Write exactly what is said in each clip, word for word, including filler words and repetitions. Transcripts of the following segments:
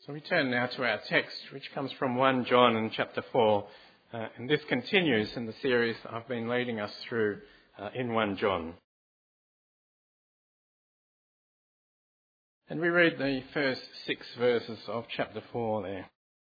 So we turn now to our text, which comes from First John in chapter four, uh, and this continues in the series I've been leading us through uh, in First John. And we read the first six verses of chapter four there.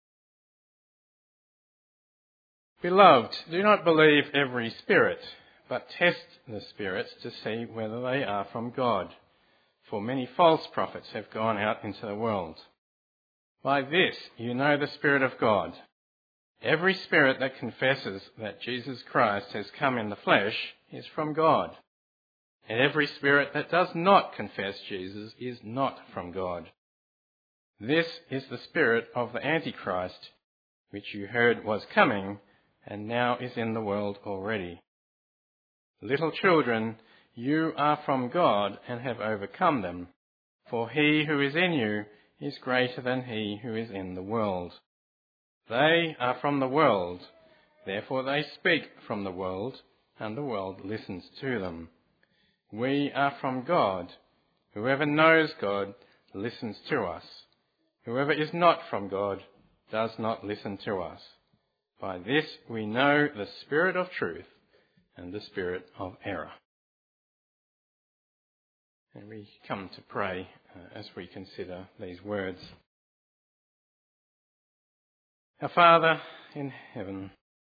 Beloved, do not believe every spirit, but test the spirits to see whether they are from God. For many false prophets have gone out into the world. By this you know the Spirit of God. Every spirit that confesses that Jesus Christ has come in the flesh is from God. And every spirit that does not confess Jesus is not from God. This is the spirit of the Antichrist, which you heard was coming, and now is in the world already. Little children, you are from God and have overcome them, for he who is in you is greater than he who is in the world. They are from the world, therefore they speak from the world, and the world listens to them. We are from God. Whoever knows God listens to us. Whoever is not from God does not listen to us. By this we know the spirit of truth and the spirit of error. And we come to pray uh, as we consider these words. Our Father in heaven,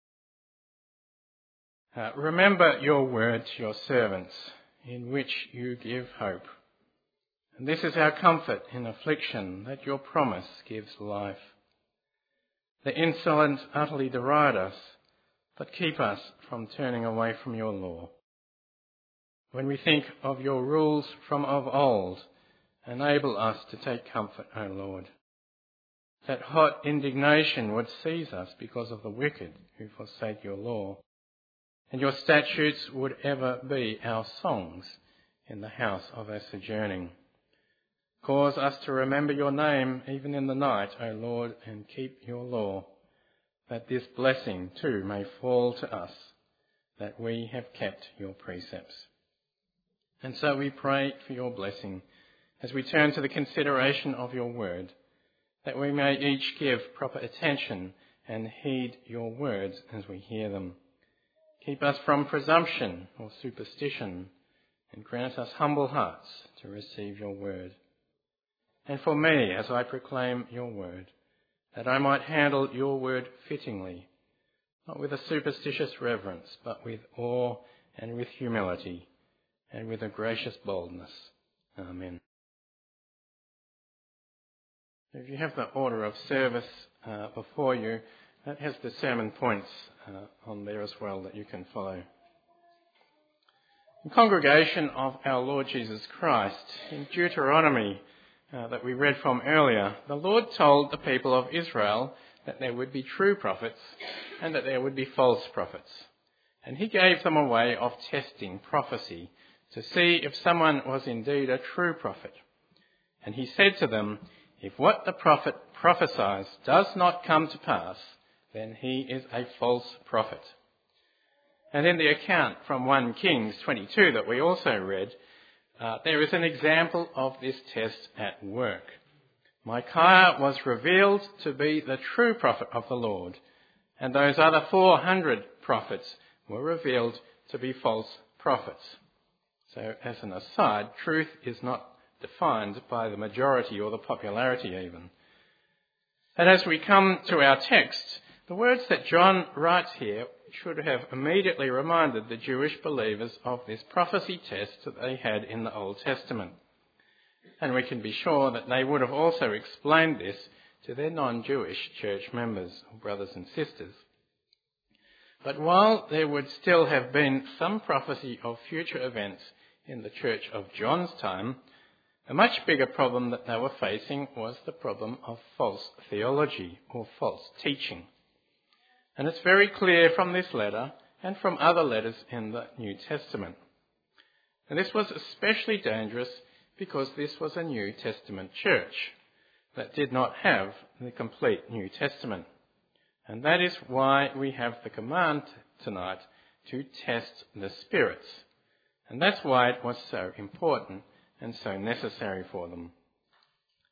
uh, remember your word to your servants, in which you give hope. And this is our comfort in affliction, that your promise gives life. The insolent utterly deride us, but keep us from turning away from your law. When we think of your rules from of old, enable us to take comfort, O Lord. That hot indignation would seize us because of the wicked who forsake your law, and your statutes would ever be our songs in the house of our sojourning. Cause us to remember your name even in the night, O Lord, and keep your law, that this blessing too may fall to us, that we have kept your precepts. And so we pray for your blessing as we turn to the consideration of your word, that we may each give proper attention and heed your words as we hear them. Keep us from presumption or superstition, and grant us humble hearts to receive your word. And for me, as I proclaim your word, that I might handle your word fittingly, not with a superstitious reverence, but with awe and with humility, and with a gracious boldness. Amen. If you have the order of service uh, before you, that has the sermon points uh, on there as well that you can follow. The congregation of our Lord Jesus Christ, in Deuteronomy uh, that we read from earlier, the Lord told the people of Israel that there would be true prophets and that there would be false prophets. And he gave them a way of testing prophecy to see if someone was indeed a true prophet. And he said to them, if what the prophet prophesies does not come to pass, then he is a false prophet. And in the account from First Kings twenty-two that we also read, uh, there is an example of this test at work. Micaiah was revealed to be the true prophet of the Lord, and those other four hundred prophets were revealed to be false prophets. So, as an aside, truth is not defined by the majority or the popularity even. And as we come to our text, the words that John writes here should have immediately reminded the Jewish believers of this prophecy test that they had in the Old Testament. And we can be sure that they would have also explained this to their non-Jewish church members, or brothers and sisters. But while there would still have been some prophecy of future events in the church of John's time, a much bigger problem that they were facing was the problem of false theology or false teaching. And it's very clear from this letter and from other letters in the New Testament. And this was especially dangerous because this was a New Testament church that did not have the complete New Testament. And that is why we have the command tonight to test the spirits. And that's why it was so important and so necessary for them.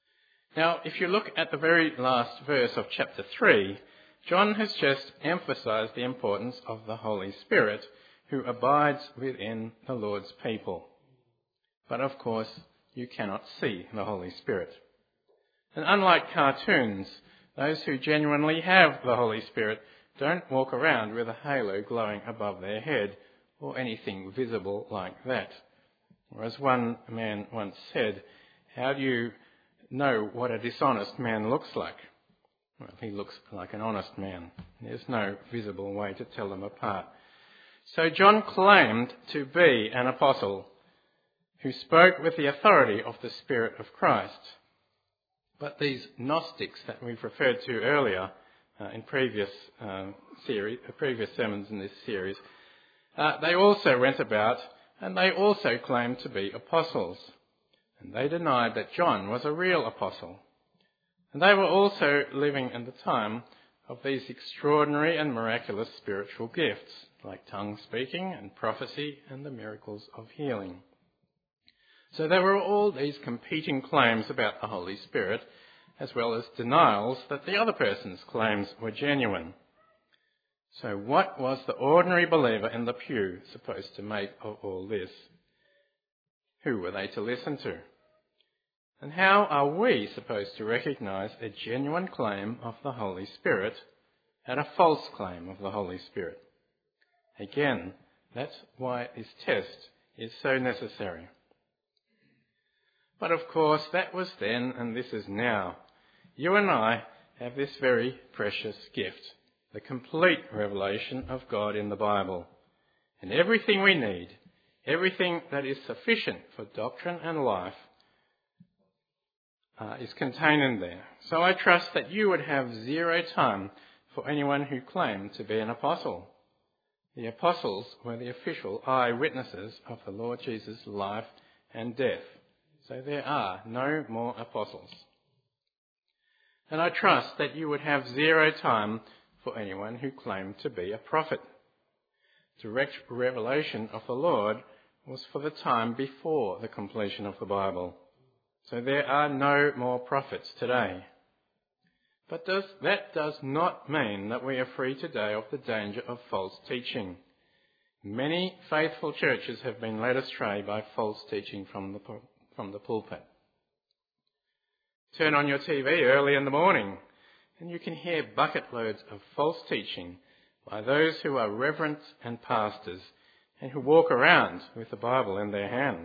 Now, if you look at the very last verse of chapter three, John has just emphasised the importance of the Holy Spirit who abides within the Lord's people. But of course, you cannot see the Holy Spirit. And unlike cartoons, those who genuinely have the Holy Spirit don't walk around with a halo glowing above their head or anything visible like that. Or as one man once said, how do you know what a dishonest man looks like? Well, he looks like an honest man. There's no visible way to tell them apart. So John claimed to be an apostle who spoke with the authority of the Spirit of Christ. But these Gnostics that we've referred to earlier uh, in previous uh, series, uh, previous sermons in this series, uh, they also went about and they also claimed to be apostles. And they denied that John was a real apostle. And they were also living in the time of these extraordinary and miraculous spiritual gifts, like tongue speaking and prophecy and the miracles of healing. So there were all these competing claims about the Holy Spirit, as well as denials that the other person's claims were genuine. So what was the ordinary believer in the pew supposed to make of all this? Who were they to listen to? And how are we supposed to recognise a genuine claim of the Holy Spirit and a false claim of the Holy Spirit? Again, that's why this test is so necessary. But of course, that was then and this is now. You and I have this very precious gift, the complete revelation of God in the Bible. And everything we need, everything that is sufficient for doctrine and life, uh, is contained in there. So I trust that you would have zero time for anyone who claimed to be an apostle. The apostles were the official eyewitnesses of the Lord Jesus' life and death. So there are no more apostles. And I trust that you would have zero time for anyone who claimed to be a prophet. Direct revelation of the Lord was for the time before the completion of the Bible. So there are no more prophets today. But does, that does not mean that we are free today of the danger of false teaching. Many faithful churches have been led astray by false teaching from the, from the pulpit. Turn on your T V early in the morning and you can hear bucket loads of false teaching by those who are reverends and pastors and who walk around with the Bible in their hands.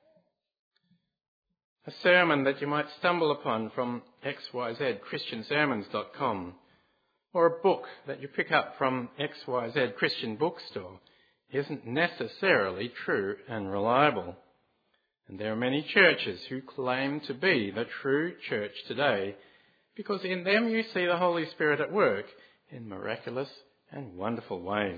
A sermon that you might stumble upon from X Y Z Christian Sermons dot com or a book that you pick up from X Y Z Christian Bookstore isn't necessarily true and reliable. And there are many churches who claim to be the true church today because in them you see the Holy Spirit at work in miraculous and wonderful ways.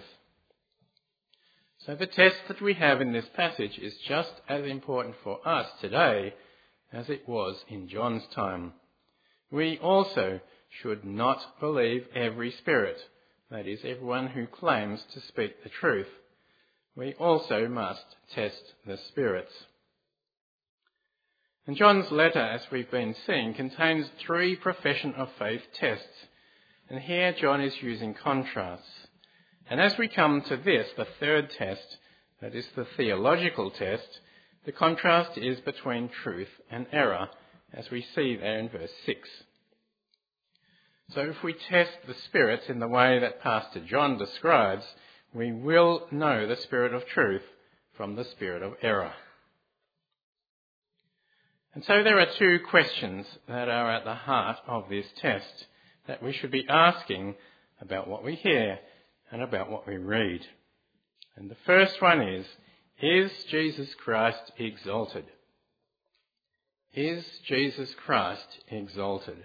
So the test that we have in this passage is just as important for us today as it was in John's time. We also should not believe every spirit, that is, everyone who claims to speak the truth. We also must test the spirits. And John's letter, as we've been seeing, contains three profession of faith tests. And here John is using contrasts. And as we come to this, the third test, that is the theological test, the contrast is between truth and error, as we see there in verse six. So if we test the spirits in the way that Pastor John describes, we will know the spirit of truth from the spirit of error. And so there are two questions that are at the heart of this test that we should be asking about what we hear and about what we read. And the first one is, is Jesus Christ exalted? Is Jesus Christ exalted?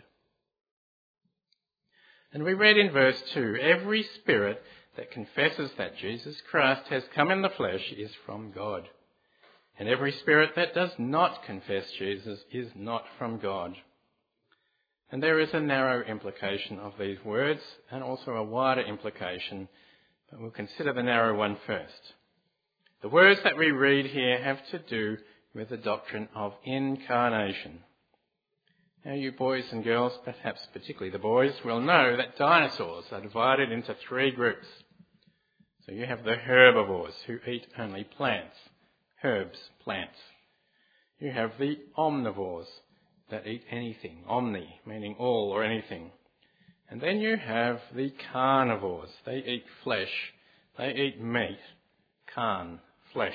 And we read in verse two, every spirit that confesses that Jesus Christ has come in the flesh is from God. And every spirit that does not confess Jesus is not from God. And there is a narrow implication of these words and also a wider implication, but we'll consider the narrow one first. The words that we read here have to do with the doctrine of incarnation. Now you boys and girls, perhaps particularly the boys, will know that dinosaurs are divided into three groups. So you have the herbivores who eat only plants, herbs, plants. You have the omnivores that eat anything, omni, meaning all or anything. And then you have the carnivores. They eat flesh. They eat meat, carn, flesh.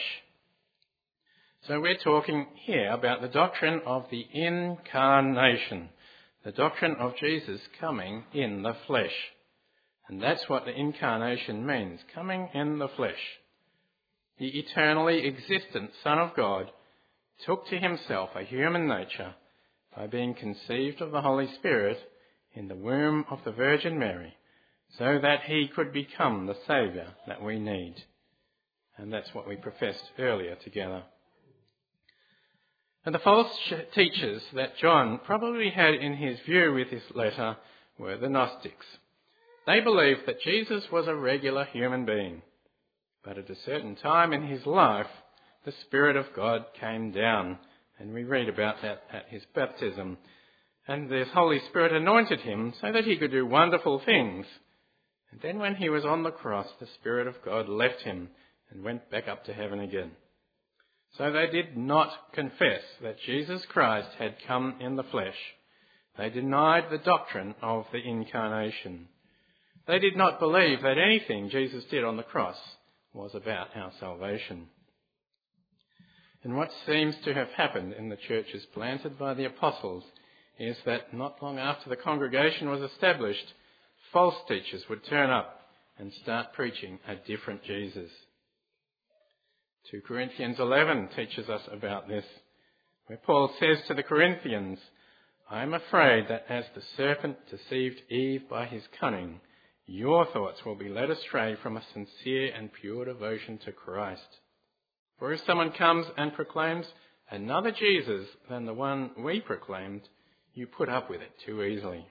So we're talking here about the doctrine of the incarnation, the doctrine of Jesus coming in the flesh. And that's what the incarnation means, coming in the flesh. The eternally existent Son of God took to himself a human nature by being conceived of the Holy Spirit in the womb of the Virgin Mary, so that he could become the Saviour that we need. And that's what we professed earlier together. And the false teachers that John probably had in his view with this letter were the Gnostics. They believed that Jesus was a regular human being, but at a certain time in his life, the Spirit of God came down, and we read about that at his baptism. And the Holy Spirit anointed him so that he could do wonderful things. And then when he was on the cross, the Spirit of God left him and went back up to heaven again. So they did not confess that Jesus Christ had come in the flesh. They denied the doctrine of the incarnation. They did not believe that anything Jesus did on the cross was about our salvation. And what seems to have happened in the churches planted by the apostles is that not long after the congregation was established, false teachers would turn up and start preaching a different Jesus. Second Corinthians eleven teaches us about this, where Paul says to the Corinthians, "I am afraid that as the serpent deceived Eve by his cunning, your thoughts will be led astray from a sincere and pure devotion to Christ. For if someone comes and proclaims another Jesus than the one we proclaimed, you put up with it too easily."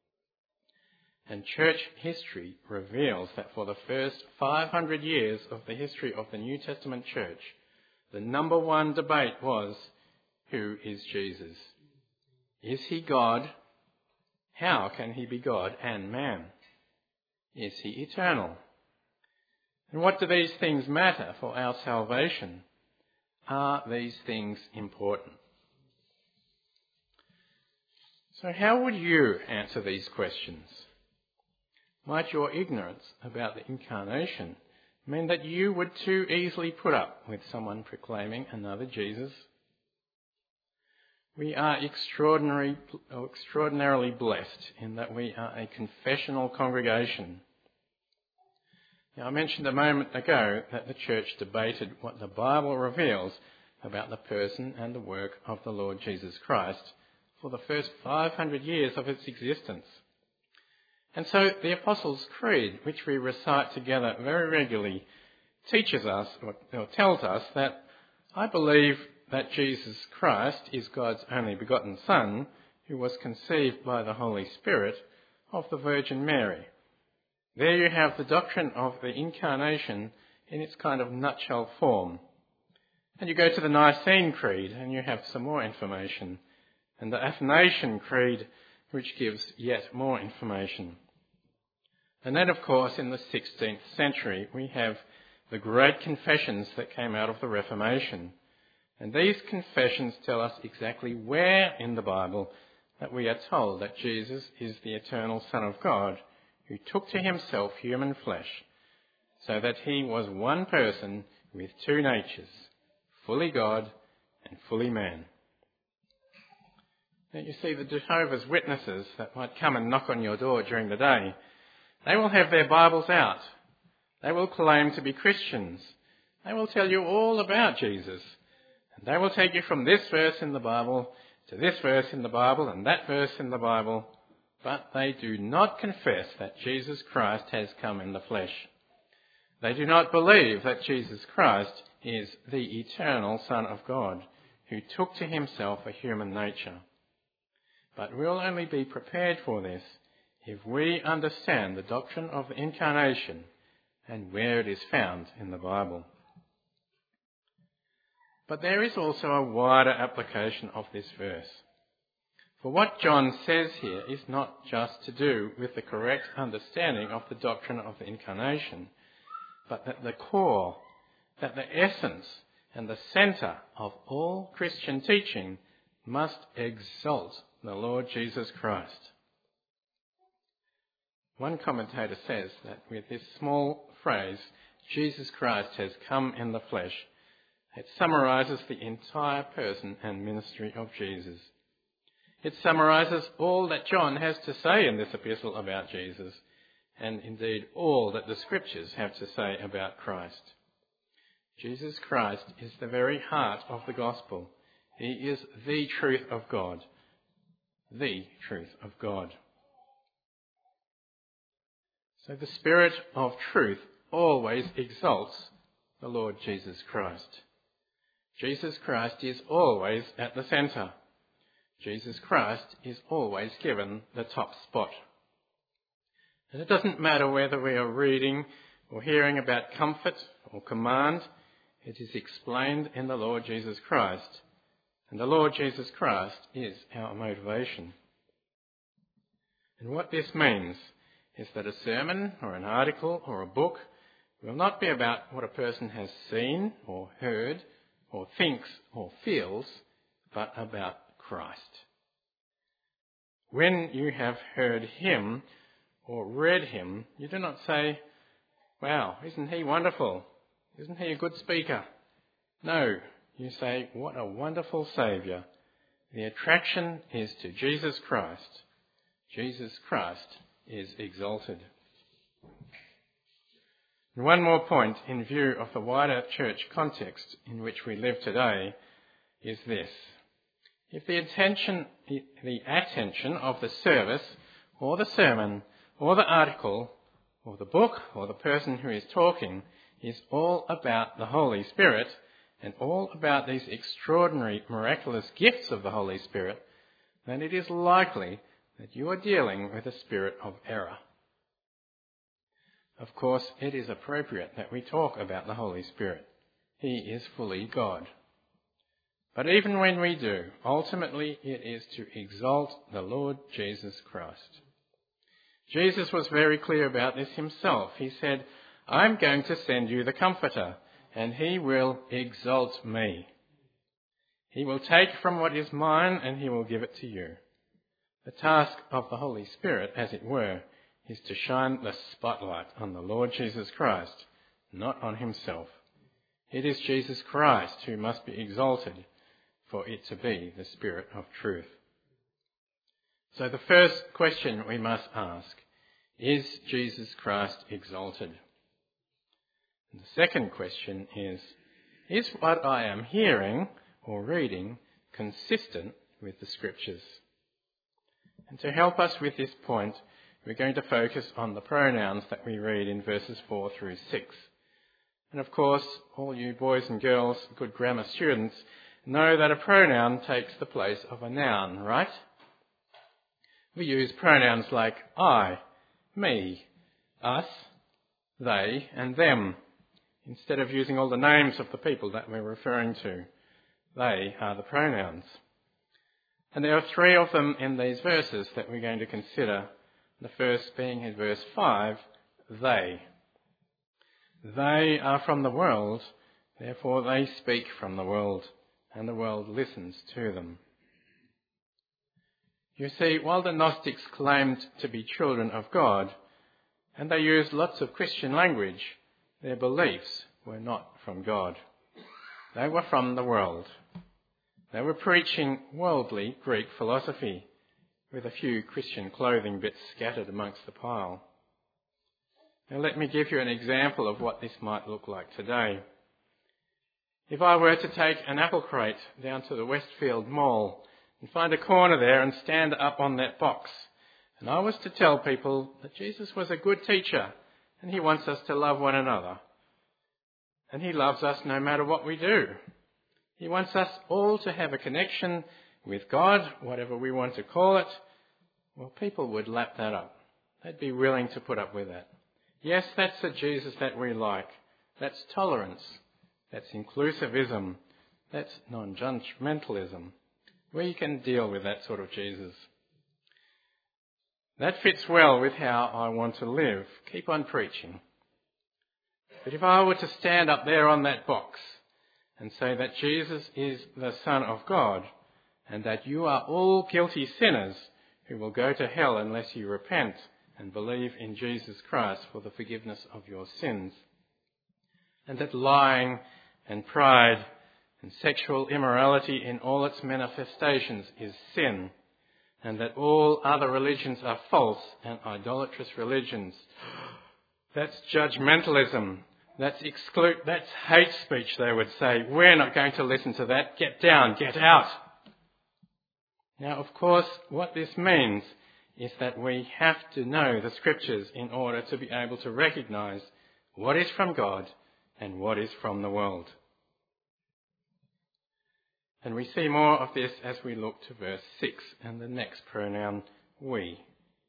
And church history reveals that for the first five hundred years of the history of the New Testament church, the number one debate was, who is Jesus? Is he God? How can he be God and man? Is he eternal? And what do these things matter for our salvation? Are these things important? So how would you answer these questions? Might your ignorance about the incarnation mean that you would too easily put up with someone proclaiming another Jesus? We are extraordinary, extraordinarily blessed in that we are a confessional congregation. Now, I mentioned a moment ago that the church debated what the Bible reveals about the person and the work of the Lord Jesus Christ for the first five hundred years of its existence. And so the Apostles' Creed, which we recite together very regularly, teaches us, or tells us that I believe that Jesus Christ is God's only begotten Son, who was conceived by the Holy Spirit of the Virgin Mary. There you have the doctrine of the incarnation in its kind of nutshell form. And you go to the Nicene Creed and you have some more information, and the Athanasian Creed, which gives yet more information. And then, of course, in the sixteenth century, we have the great confessions that came out of the Reformation. And these confessions tell us exactly where in the Bible that we are told that Jesus is the eternal Son of God, who took to himself human flesh, so that he was one person with two natures, fully God and fully man. Now you see, the Jehovah's Witnesses that might come and knock on your door during the day, they will have their Bibles out. They will claim to be Christians. They will tell you all about Jesus. And they will take you from this verse in the Bible to this verse in the Bible and that verse in the Bible. But they do not confess that Jesus Christ has come in the flesh. They do not believe that Jesus Christ is the eternal Son of God, who took to himself a human nature. But we'll only be prepared for this if we understand the doctrine of the incarnation and where it is found in the Bible. But there is also a wider application of this verse. For what John says here is not just to do with the correct understanding of the doctrine of the incarnation, but that the core, that the essence and the centre of all Christian teaching must exalt the Lord Jesus Christ. One commentator says that with this small phrase, Jesus Christ has come in the flesh, it summarises the entire person and ministry of Jesus. It summarises all that John has to say in this epistle about Jesus, and indeed all that the Scriptures have to say about Christ. Jesus Christ is the very heart of the gospel. He is the truth of God. The truth of God. So the Spirit of truth always exalts the Lord Jesus Christ. Jesus Christ is always at the centre. Jesus Christ is always given the top spot. And it doesn't matter whether we are reading or hearing about comfort or command, it is explained in the Lord Jesus Christ. And the Lord Jesus Christ is our motivation. And what this means is that a sermon or an article or a book will not be about what a person has seen or heard or thinks or feels, but about Christ. When you have heard him or read him, you do not say, "Wow, isn't he wonderful? Isn't he a good speaker?" No, you say, "What a wonderful Saviour." The attraction is to Jesus Christ. Jesus Christ is exalted. And one more point in view of the wider church context in which we live today is this. If the attention, the attention of the service or the sermon or the article or the book or the person who is talking is all about the Holy Spirit and all about these extraordinary miraculous gifts of the Holy Spirit, then it is likely that you are dealing with a spirit of error. Of course, it is appropriate that we talk about the Holy Spirit. He is fully God. But even when we do, ultimately it is to exalt the Lord Jesus Christ. Jesus was very clear about this himself. He said, "I'm going to send you the Comforter, and he will exalt me. He will take from what is mine, and he will give it to you." The task of the Holy Spirit, as it were, is to shine the spotlight on the Lord Jesus Christ, not on himself. It is Jesus Christ who must be exalted for it to be the Spirit of truth. So the first question we must ask, is Jesus Christ exalted? And the second question is, is what I am hearing or reading consistent with the Scriptures? And to help us with this point, we're going to focus on the pronouns that we read in verses four through six. And of course, all you boys and girls, good grammar students, know that a pronoun takes the place of a noun, right? We use pronouns like I, me, us, they, and them, instead of using all the names of the people that we're referring to. They are the pronouns. And there are three of them in these verses that we're going to consider. The first being in verse five, they. They are from the world, therefore they speak from the world, and the world listens to them. You see, while the Gnostics claimed to be children of God, and they used lots of Christian language, their beliefs were not from God. They were from the world. They were preaching worldly Greek philosophy, with a few Christian clothing bits scattered amongst the pile. Now let me give you an example of what this might look like today. If I were to take an apple crate down to the Westfield Mall and find a corner there and stand up on that box, and I was to tell people that Jesus was a good teacher and he wants us to love one another, and he loves us no matter what we do. He wants us all to have a connection with God, whatever we want to call it, well, people would lap that up. They'd be willing to put up with that. Yes, that's the Jesus that we like. That's tolerance. That's inclusivism. That's non-judgmentalism. We can deal with that sort of Jesus. That fits well with how I want to live. Keep on preaching. But if I were to stand up there on that box and say that Jesus is the Son of God and that you are all guilty sinners who will go to hell unless you repent and believe in Jesus Christ for the forgiveness of your sins, and that lying and pride and sexual immorality in all its manifestations is sin, and that all other religions are false and idolatrous religions. That's judgmentalism. That's exclude, that's hate speech, they would say. We're not going to listen to that. Get down, get out. Now, of course, what this means is that we have to know the Scriptures in order to be able to recognise what is from God and what is from the world. And we see more of this as we look to verse six and the next pronoun, we.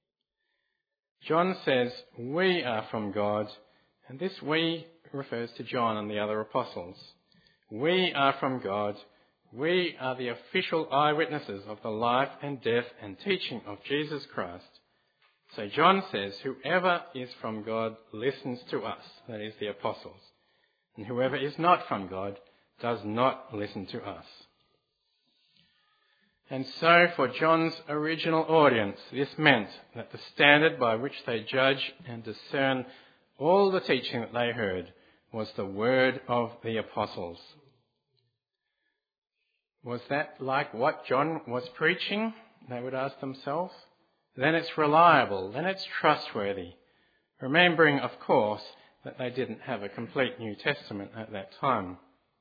John says, we are from God, and this we refers to John and the other apostles. We are from God. We are the official eyewitnesses of the life and death and teaching of Jesus Christ. So John says, whoever is from God listens to us, that is the apostles. And whoever is not from God does not listen to us. And so for John's original audience, this meant that the standard by which they judge and discern all the teaching that they heard was the word of the apostles. Was that like what John was preaching? They would ask themselves. Then it's reliable, then it's trustworthy. Remembering, of course, that they didn't have a complete New Testament at that time.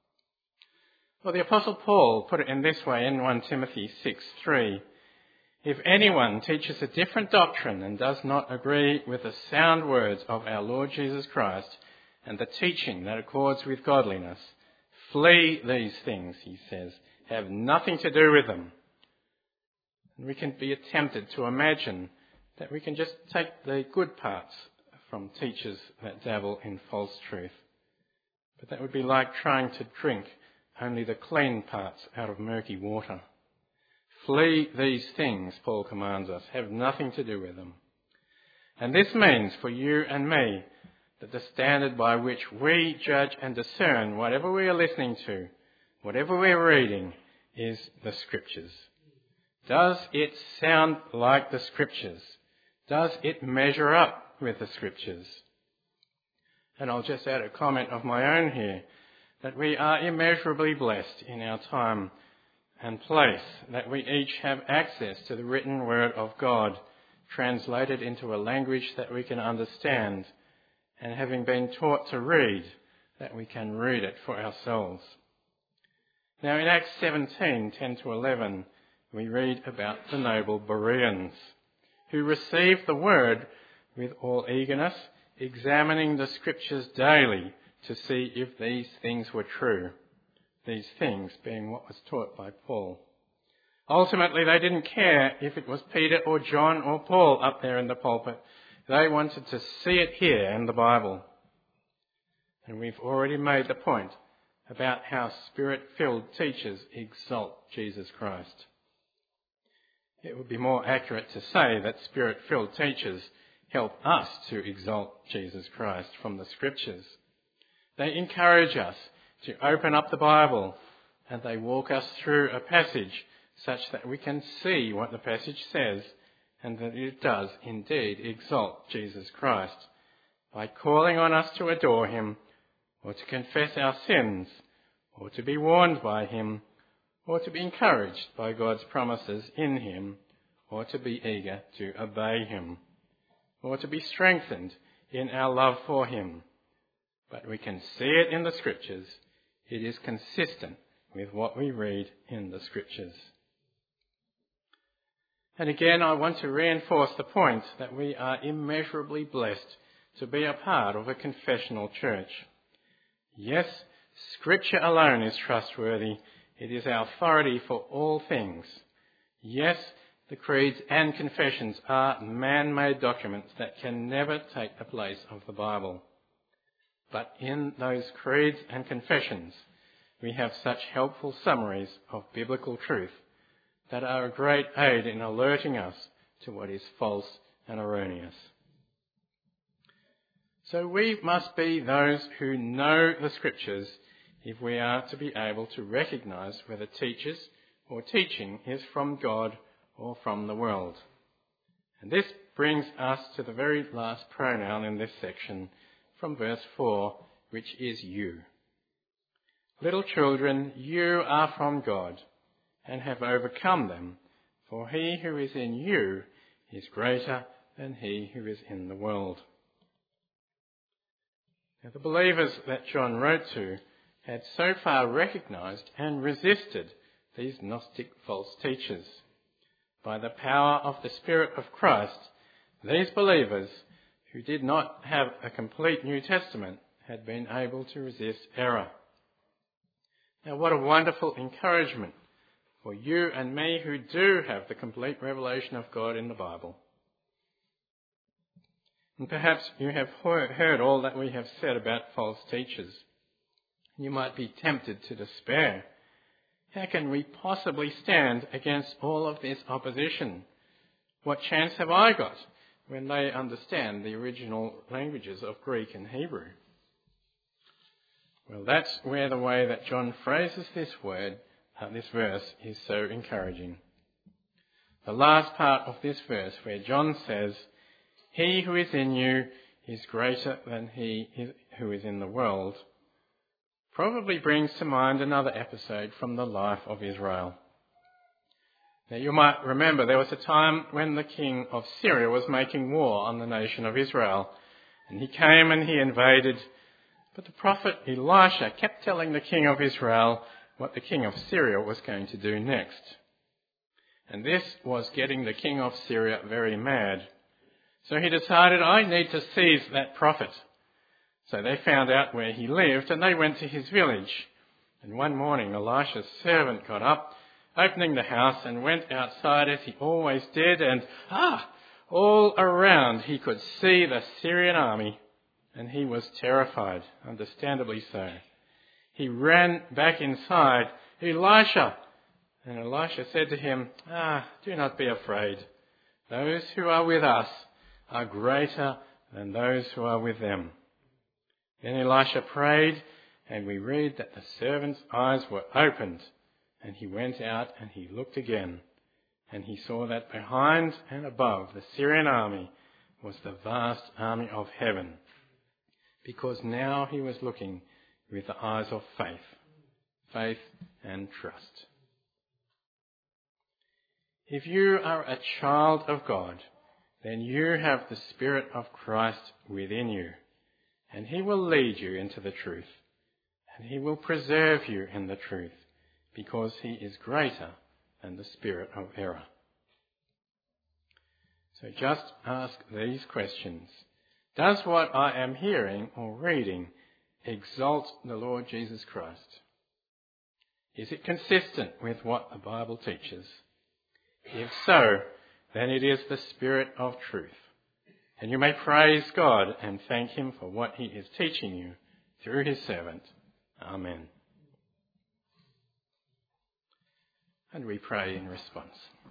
Well, the Apostle Paul put it in this way in First Timothy six three. If anyone teaches a different doctrine and does not agree with the sound words of our Lord Jesus Christ and the teaching that accords with godliness, flee these things, he says. Have nothing to do with them. And we can be tempted to imagine that we can just take the good parts from teachers that dabble in false truth. But that would be like trying to drink only the clean parts out of murky water. Flee these things, Paul commands us. Have nothing to do with them. And this means for you and me that the standard by which we judge and discern whatever we are listening to, whatever we're reading, is the Scriptures. Does it sound like the Scriptures? Does it measure up with the Scriptures? And I'll just add a comment of my own here, that we are immeasurably blessed in our time and place, that we each have access to the written Word of God, translated into a language that we can understand, and having been taught to read, that we can read it for ourselves. Now in Acts seventeen, ten to eleven, we read about the noble Bereans, who received the word with all eagerness, examining the Scriptures daily to see if these things were true. These things being what was taught by Paul. Ultimately, they didn't care if it was Peter or John or Paul up there in the pulpit. They wanted to see it here in the Bible. And we've already made the point about how Spirit-filled teachers exalt Jesus Christ. It would be more accurate to say that Spirit-filled teachers help us to exalt Jesus Christ from the Scriptures. They encourage us to open up the Bible, and they walk us through a passage such that we can see what the passage says and that it does indeed exalt Jesus Christ by calling on us to adore him, or to confess our sins, or to be warned by him, or to be encouraged by God's promises in him, or to be eager to obey him, or to be strengthened in our love for him. But we can see it in the Scriptures. It is consistent with what we read in the Scriptures. And again, I want to reinforce the point that we are immeasurably blessed to be a part of a confessional church. Yes, Scripture alone is trustworthy. It is our authority for all things. Yes, the creeds and confessions are man-made documents that can never take the place of the Bible. But in those creeds and confessions, we have such helpful summaries of biblical truth that are a great aid in alerting us to what is false and erroneous. So we must be those who know the Scriptures if we are to be able to recognise whether teachers or teaching is from God or from the world. And this brings us to the very last pronoun in this section from verse four, which is you. Little children, you are from God and have overcome them, for he who is in you is greater than he who is in the world. Now, the believers that John wrote to had so far recognised and resisted these Gnostic false teachers. By the power of the Spirit of Christ, these believers, who did not have a complete New Testament, had been able to resist error. Now, what a wonderful encouragement for you and me who do have the complete revelation of God in the Bible. And perhaps you have heard all that we have said about false teachers. You might be tempted to despair. How can we possibly stand against all of this opposition? What chance have I got when they understand the original languages of Greek and Hebrew? Well, that's where the way that John phrases this word, uh, this verse, is so encouraging. The last part of this verse where John says, he who is in you is greater than he who is in the world, probably brings to mind another episode from the life of Israel. Now, you might remember there was a time when the king of Syria was making war on the nation of Israel, and he came and he invaded, but the prophet Elisha kept telling the king of Israel what the king of Syria was going to do next. And this was getting the king of Syria very mad. So he decided, I need to seize that prophet. So they found out where he lived and they went to his village. And one morning Elisha's servant got up, opening the house, and went outside as he always did, and ah, all around he could see the Syrian army, and he was terrified, understandably so. He ran back inside, Elisha, and Elisha said to him, ah, do not be afraid. Those who are with us are greater than those who are with them. Then Elisha prayed, and we read that the servant's eyes were opened, and he went out and he looked again, and he saw that behind and above the Syrian army was the vast army of heaven, because now he was looking with the eyes of faith, faith and trust. If you are a child of God, then you have the Spirit of Christ within you, and he will lead you into the truth, and he will preserve you in the truth, because he is greater than the spirit of error. So just ask these questions. Does what I am hearing or reading exalt the Lord Jesus Christ? Is it consistent with what the Bible teaches? If so, then it is the Spirit of truth. And you may praise God and thank him for what he is teaching you through his servant. Amen. And we pray in response.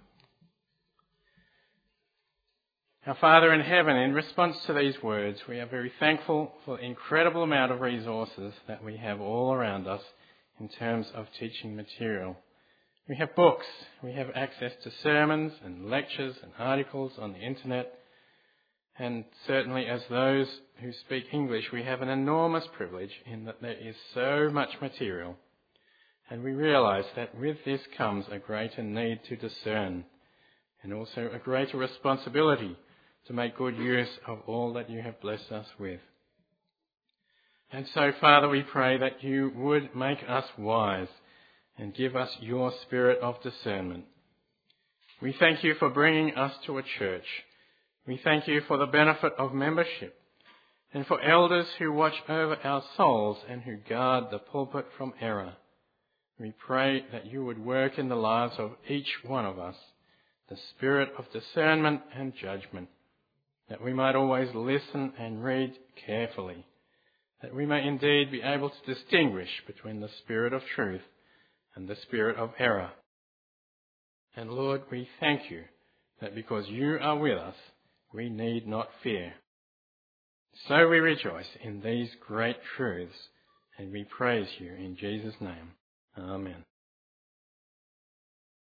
Our Father in heaven, in response to these words, we are very thankful for the incredible amount of resources that we have all around us in terms of teaching material. We have books, we have access to sermons and lectures and articles on the internet, and certainly as those who speak English, we have an enormous privilege in that there is so much material. And we realise that with this comes a greater need to discern, and also a greater responsibility to make good use of all that you have blessed us with. And so, Father, we pray that you would make us wise and give us your spirit of discernment. We thank you for bringing us to a church. We thank you for the benefit of membership and for elders who watch over our souls and who guard the pulpit from error. We pray that you would work in the lives of each one of us the spirit of discernment and judgment, that we might always listen and read carefully, that we may indeed be able to distinguish between the spirit of truth and the spirit of error, And Lord, we thank you that because you are with us, we need not fear. So we rejoice in these great truths, and we praise you in Jesus' name. Amen.